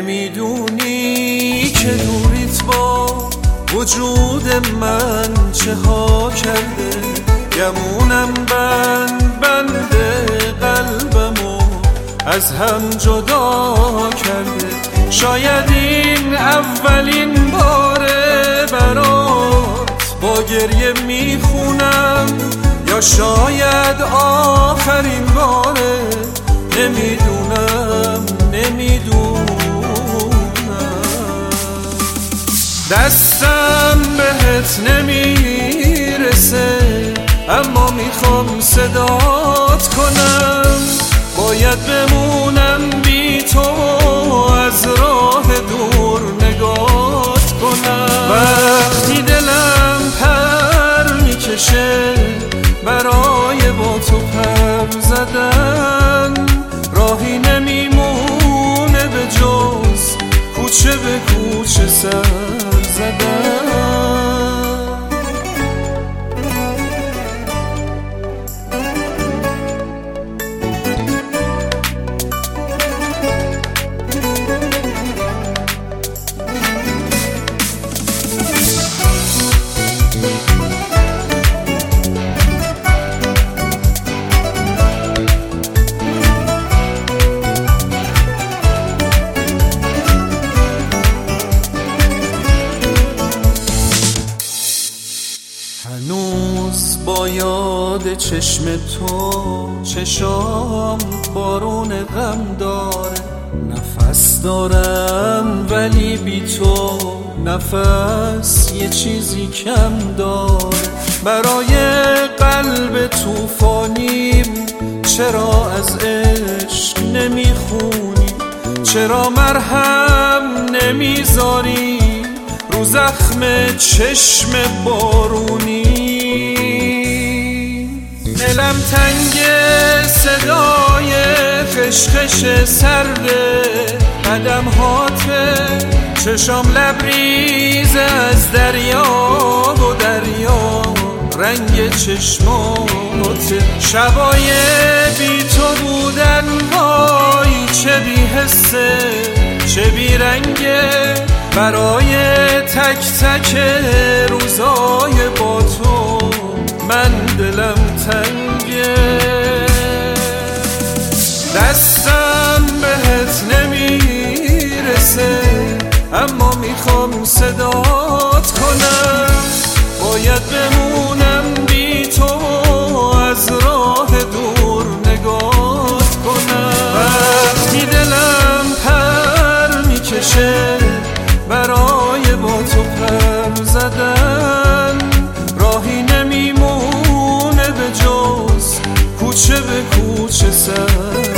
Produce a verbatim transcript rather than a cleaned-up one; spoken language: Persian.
نمیدونی که دوریت با وجود من چه ها کرده، گمونم بند بند قلبمو از هم جدا کرده. شاید این اولین باره برات با گریه میخونم، یا شاید آخرین باره، نمیدونم نمیدونم. دستم بهت نمیرسه اما میخوام صدات کنم، باید بمونم بی تو از راه دور نگات کنم. وقتی دلم پر میکشه برای با تو پر زدن، راهی نمیمونه به جز کوچه به کوچه سر زدن. هنوز با یاد چشم تو چشام بارون غم داره، نفس دارم ولی بی تو نفس یه چیزی کم داره. برای قلب توفانیم چرا از عشق نمیخونی، چرا مرهم نمیذاری رو زخم چشم بارونی. دلم تنگ صدای خشخش سرده قدم هاته، چشام لبریز از دریا و دریا رنگ چشماته. شبای بی تو بودن وای چه بی حسه چه بی رنگه، برای تک تک روزای با تو من دلم تنگه. دستم بهت نمیرسه اما میخوام صدات کنم، باید بمونم بی تو از راه دور نگات کنم. وقتی دلم پر میکشه برای با تو پر زدن، راهی نمیمونه به جز کوچه به کوچه سر